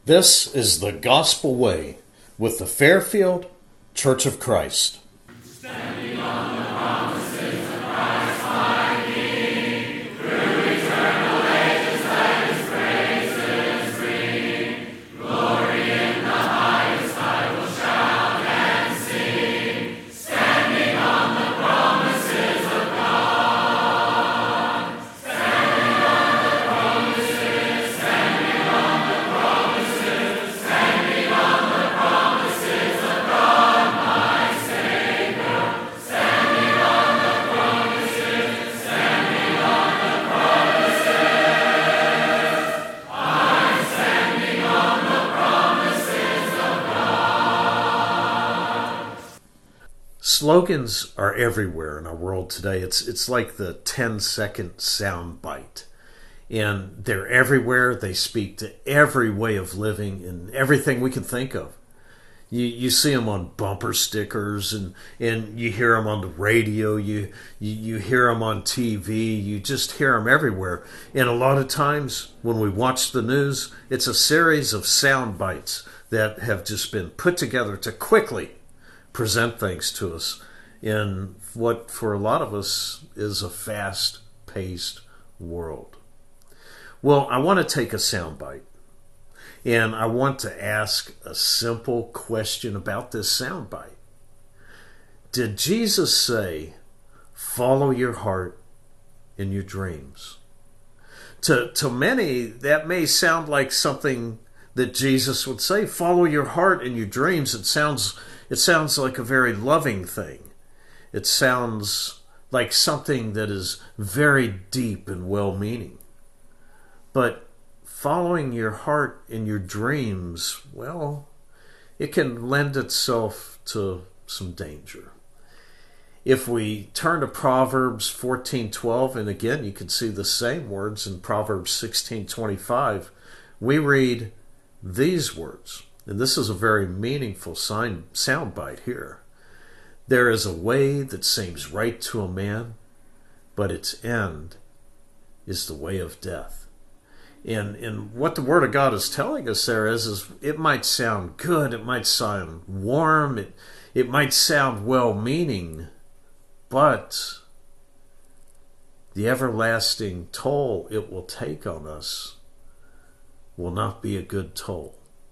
This is the Gospel Way with the Fairfield Church of Christ. Standing on the promises of Christ my King, through eternal ages let His praises ring. Glory in the highest I will shout and sing, standing on the promises of God. Standing on the promises, standing on the promises, standing on the promises of God my Savior. Standing on the promises, standing on the promises. I'm standing on the promises of God. Slogans are everywhere in our world today. It's like the 10-second sound bite. And they're everywhere. They speak to every way of living and everything we can think of. You see them on bumper stickers and you hear them on the radio. You hear them on TV. You just hear them everywhere. And a lot of times when we watch the news, it's a series of sound bites that have just been put together to quickly present things to us in what for a lot of us is a fast-paced world. Well, I want to take a sound bite. And I want to ask a simple question about this soundbite. Did Jesus say, follow your heart in your dreams? To many, that may sound like something that Jesus would say, follow your heart in your dreams. It sounds like a very loving thing. It sounds like something that is very deep and well-meaning. But following your heart in your dreams, well, it can lend itself to some danger. If we turn to Proverbs 14:12, and again you can see the same words in Proverbs 16:25, we read these words, and this is a very meaningful soundbite here. There is a way that seems right to a man, but its end is the way of death. And what the Word of God is telling us there is it might sound good, it might sound warm, it might sound well-meaning, but the everlasting toll it will take on us will not be a good toll.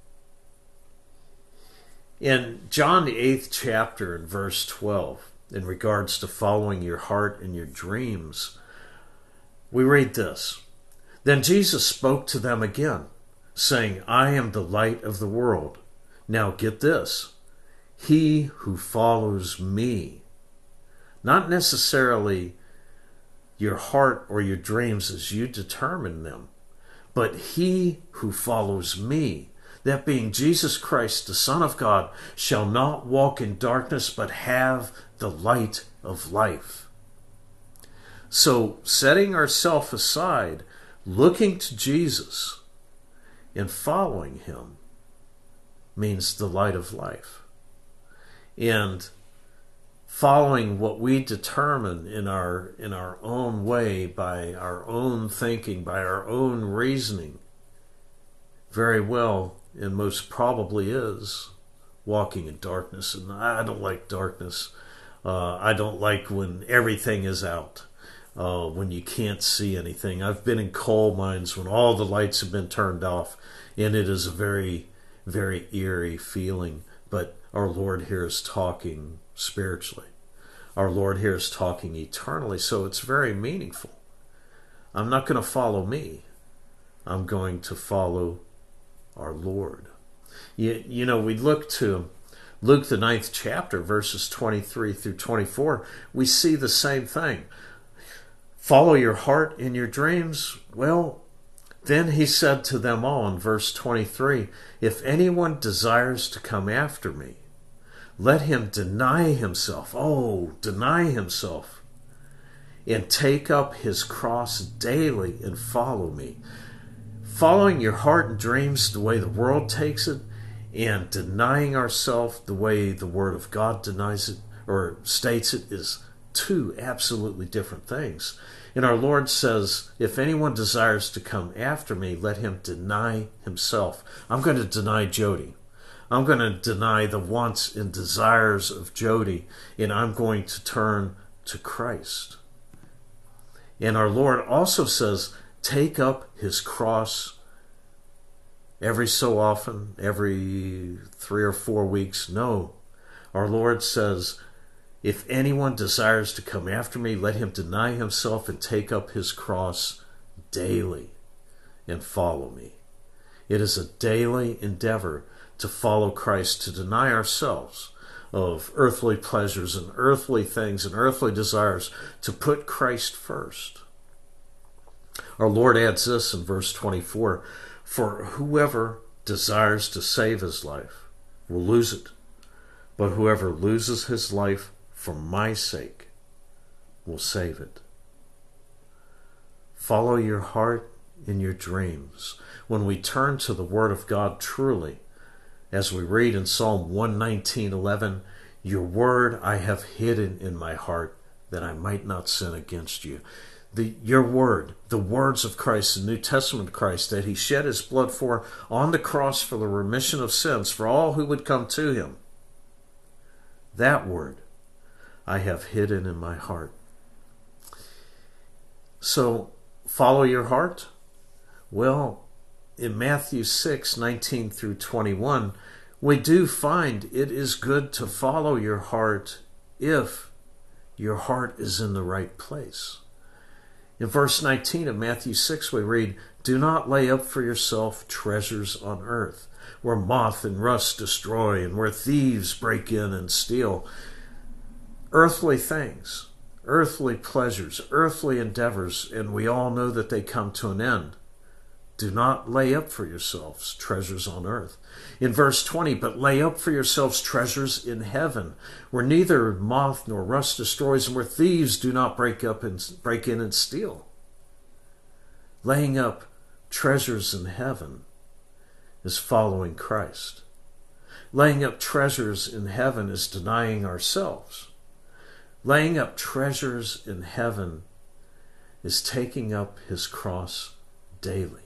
In John the 8th chapter in verse 12, in regards to following your heart in your dreams, we read this. Then Jesus spoke to them again, saying, I am the light of the world. Now get this, he who follows me, not necessarily your heart or your dreams as you determine them, but he who follows me, that being Jesus Christ, the Son of God, shall not walk in darkness, but have the light of life. So setting ourselves aside, looking to Jesus and following him means the light of life. And following what we determine in our own way, by our own thinking, by our own reasoning, very well and most probably is walking in darkness. And I don't like darkness. I don't like when everything is out. When you can't see anything. I've been in coal mines when all the lights have been turned off, and it is a very, very eerie feeling. But our Lord here is talking spiritually. Our Lord here is talking eternally, so it's very meaningful. I'm not going to follow me. I'm going to follow our Lord. You know, we look to Luke the 9th chapter, verses 23 through 24. We see the same thing. Follow your heart in your dreams. Well, then he said to them all in verse 23, if anyone desires to come after me, let him deny himself. Deny himself. And take up his cross daily and follow me. Following your heart and dreams the way the world takes it, and denying ourselves the way the Word of God denies it or states it, is two absolutely different things. And our Lord says, if anyone desires to come after me, let him deny himself. I'm going to deny Jody. I'm going to deny the wants and desires of Jody, and I'm going to turn to Christ. And our Lord also says, take up his cross every so often, every 3 or 4 weeks. No. Our Lord says, if anyone desires to come after me, let him deny himself and take up his cross daily and follow me. It is a daily endeavor to follow Christ, to deny ourselves of earthly pleasures and earthly things and earthly desires, to put Christ first. Our Lord adds this in verse 24, for whoever desires to save his life will lose it, but whoever loses his life for my sake will save it. Follow your heart and your dreams. When we turn to the Word of God truly, as we read in Psalm 119:11, your word I have hidden in my heart that I might not sin against you. Your word, the words of Christ, the New Testament Christ, that he shed his blood for on the cross for the remission of sins for all who would come to him. That word I have hidden in my heart. So, follow your heart? Well, in Matthew 6:19 through 21, we do find it is good to follow your heart if your heart is in the right place. In verse 19 of Matthew 6, we read, do not lay up for yourself treasures on earth, where moth and rust destroy and where thieves break in and steal. Earthly things, earthly pleasures, earthly endeavors, and we all know that they come to an end. Do not lay up for yourselves treasures on earth. In verse 20, but lay up for yourselves treasures in heaven, where neither moth nor rust destroys, and where thieves do not break in and steal. Laying up treasures in heaven is following Christ. Laying up treasures in heaven is denying ourselves. Laying up treasures in heaven is taking up his cross daily.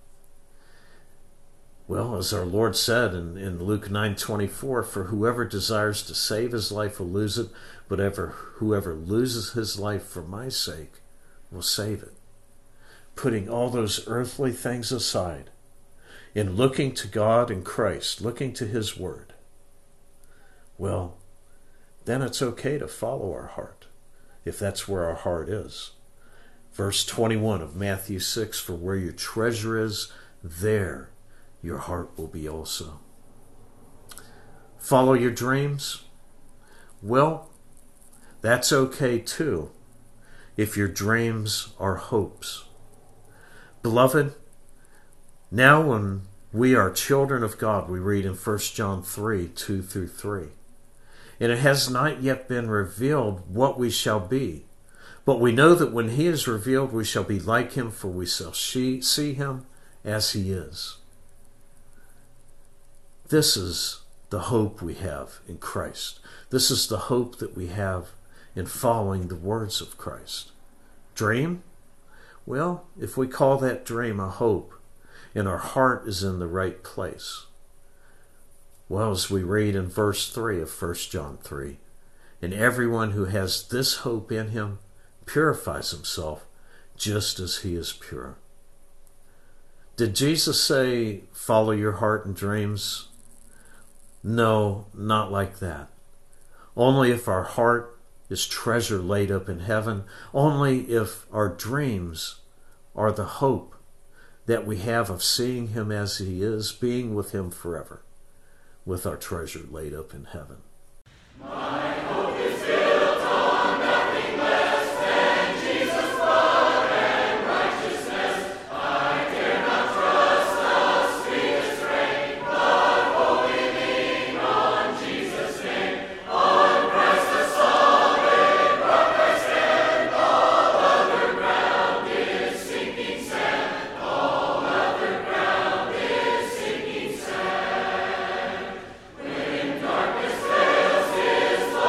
Well, as our Lord said in Luke 9:24, for whoever desires to save his life will lose it, but whoever loses his life for my sake will save it. Putting all those earthly things aside and looking to God and Christ, looking to his word, well, then it's okay to follow our heart, if that's where our heart is. Verse 21 of Matthew 6, for where your treasure is, there your heart will be also. Follow your dreams? Well, that's okay too, if your dreams are hopes. Beloved, now when we are children of God, we read in 1 John 3:2 through 3, and it has not yet been revealed what we shall be, but we know that when he is revealed, we shall be like him, for we shall see him as he is. This is the hope we have in Christ. This is the hope that we have in following the words of Christ. Dream? Well, if we call that dream a hope, and our heart is in the right place, well, as we read in verse 3 of 1 John 3, and everyone who has this hope in him purifies himself just as he is pure. Did Jesus say, follow your heart and dreams? No, not like that. Only if our heart is treasure laid up in heaven, only if our dreams are the hope that we have of seeing him as he is, being with him forever, with our treasure laid up in heaven. My hope is built on nothing less than Jesus' blood and righteousness. I dare not trust the sweetest frame, but wholly lean on Jesus' name. On Christ the solid rock I stand. All other ground is sinking sand. All other ground is sinking sand. When darkness fails, his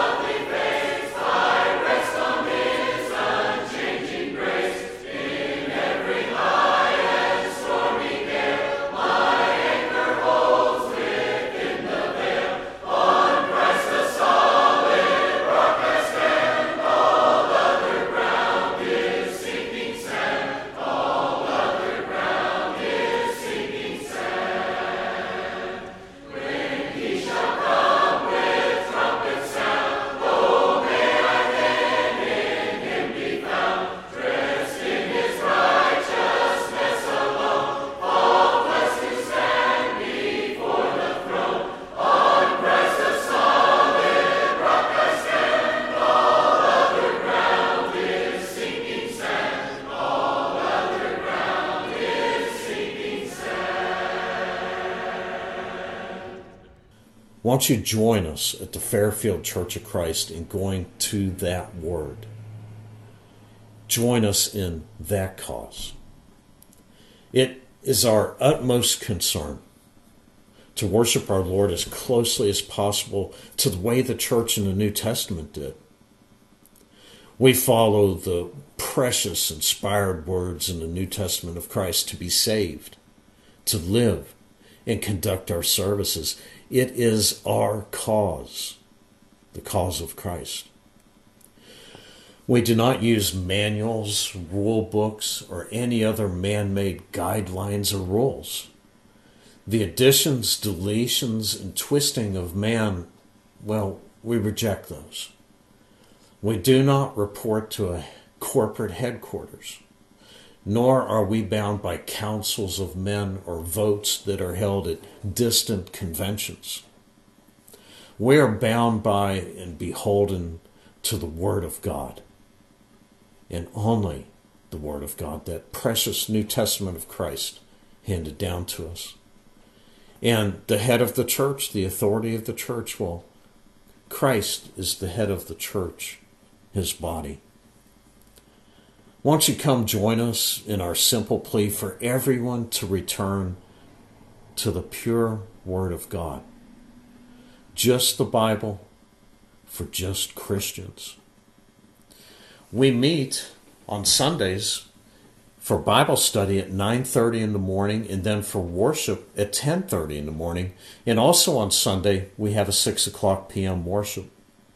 Won't you join us at the Fairfield Church of Christ in going to that word? Join us in that cause. It is our utmost concern to worship our Lord as closely as possible to the way the church in the New Testament did. We follow the precious, inspired words in the New Testament of Christ to be saved, to live, and conduct our services. It is our cause, the cause of Christ. We do not use manuals, rule books, or any other man-made guidelines or rules. The additions, deletions, and twisting of man, well, we reject those. We do not report to a corporate headquarters, nor are we bound by councils of men or votes that are held at distant conventions. We are bound by and beholden to the Word of God, and only the Word of God, that precious New Testament of Christ handed down to us. And the head of the church, the authority of the church, well, Christ is the head of the church, his body. Won't you come join us in our simple plea for everyone to return to the pure Word of God? Just the Bible for just Christians. We meet on Sundays for Bible study at 9:30 in the morning, and then for worship at 10:30 in the morning. And also on Sunday, we have a 6 o'clock p.m. worship.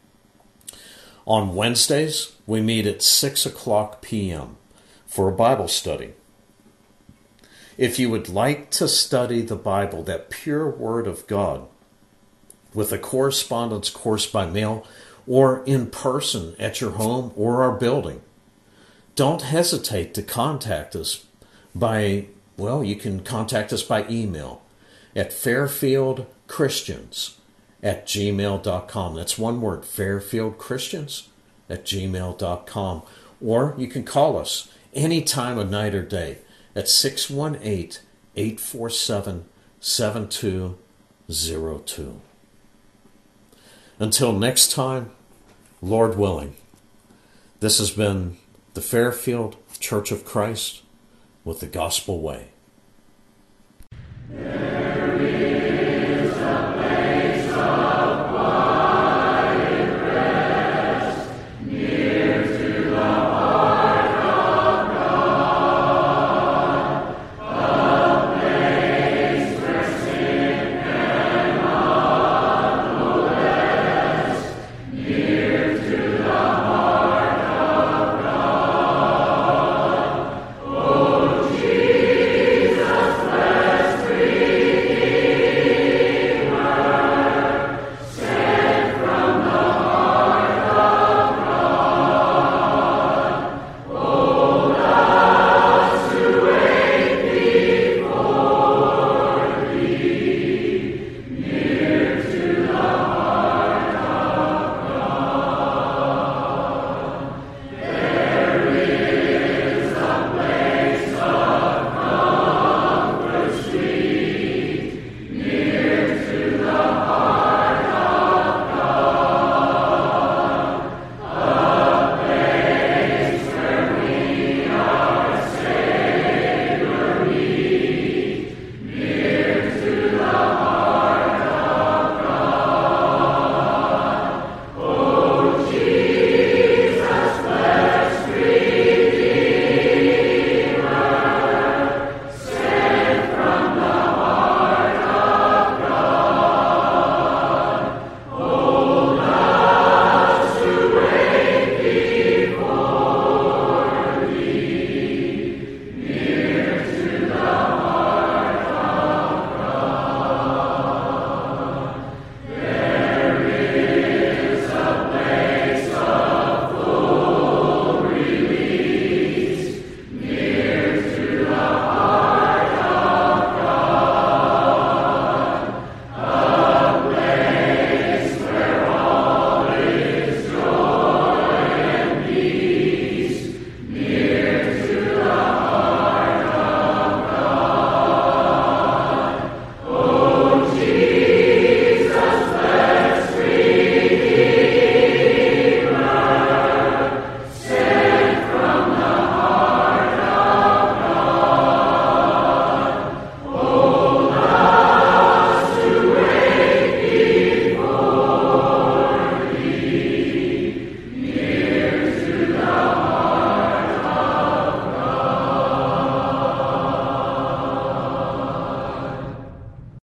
On Wednesdays, we meet at 6 o'clock p.m. for a Bible study. If you would like to study the Bible, that pure Word of God, with a correspondence course by mail or in person at your home or our building, don't hesitate to contact us you can contact us by email at fairfieldchristians@gmail.com. That's one word, fairfieldchristians@gmail.com. Or you can call us any time of night or day at 618-847-7202. Until next time, Lord willing, this has been the Fairfield Church of Christ with the Gospel Way.